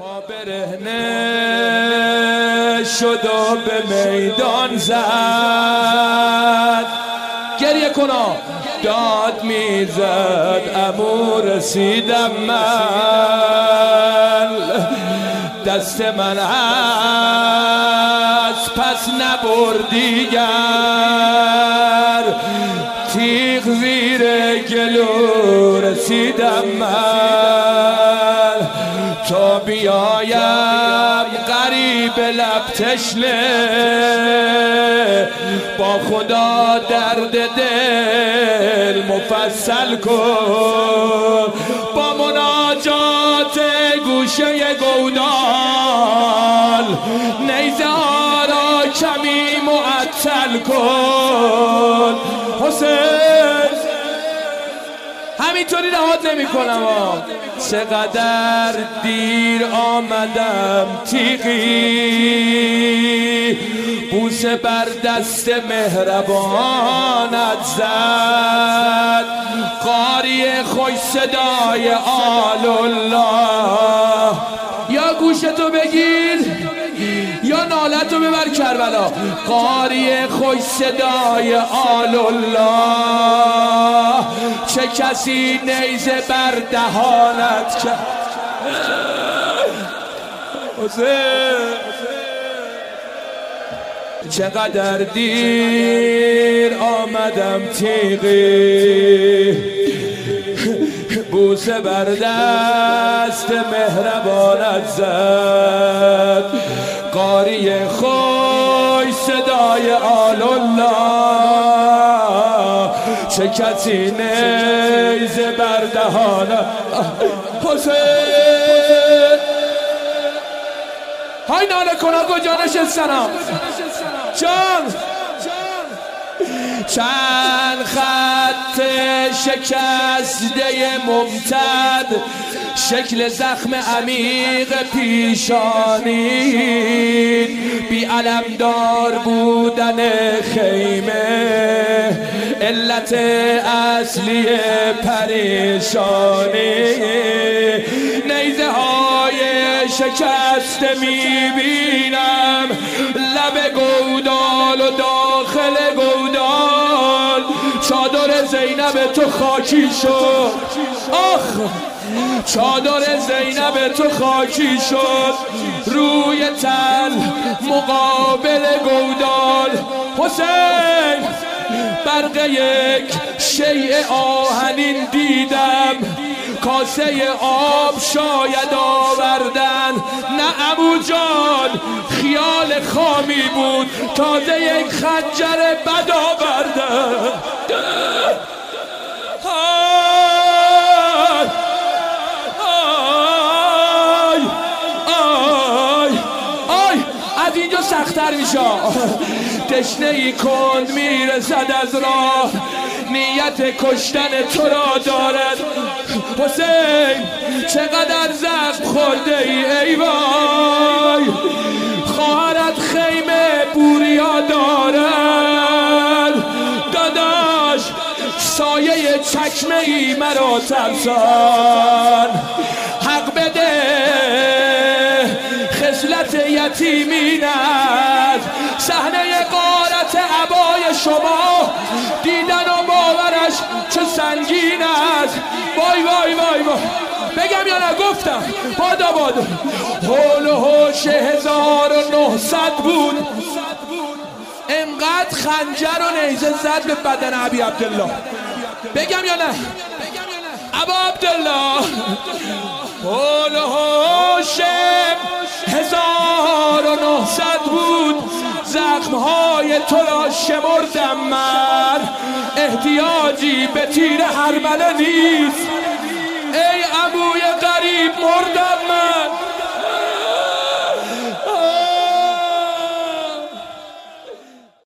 پا برهنه شد و به میدان زد، گریه کنا داد میزد عمو رسیدم من، دست من از پس نبردیگر، تیغ زیر گلو رسیدم من، تا بیایم غریب لب تشنه، با خدا درد دل مفصل کن، با مناجات گوشه گودال نیزه ها را کمی معطل کن. حسین همینطوری رهات نمی کنم، چقدر دیر آمدم تیغی، بوسه بر دست مهربانت زد، قاری خوش صدای آل الله، یا گوشتو بگیر یا نالتو ببر کربلا، قاری خوش صدای آل الله، چه کسی نیزه بر دهانت کرد. چقدر دیر آمدم تیغی، بوسه بر دست مهربانت زد، قاری خوش صدای آل الله، چه کسی نیزه بر دهانت. حسین های ناله کنا کجا نشستنم جان، چند خط شکسته ممتد، شکل زخم عمیق پیشانی، بی علمدار بودن خیمه، علت اصلی پریشانی، نیزه های شکسته میبینم، لب گودال و داخل گودال، چادر زینب تو خاکی شد، آخ چادر زینب تو خاکی شد، روی تل مقابل گودال. حسین برق یک شیء آهنین دیدم، کاسه آب شاید آوردن، نه عمو جان خیال خامی بود، تازه یک خنجر بد آوردن. از اینجا سخت‌تر میشه، تشنه‌ای کند میرسد از راه، نیت کشتن تو را دارد. حسین چقدر زخم خورده ای، ای وای، خواهرت خیمه بوریا دارد، داداش سایه چکمه ای مرا ترسان، حق بده خصلت یتیمین است، صحنه غارت عبای شما دیدن و باورش چه سنگین است. وای وای وای وای، بگم یا نه؟ گفتم بادا بادا، حول و حوش 1900 بود، انقدر خنجر و نیزه زد به بدن ابی عبدالله. بگم یا نه؟ ابا عبدالله حول و حوش 1900 بود، زخمهای تو را شمردم من، احتیاجی به تیر هرمله نیست.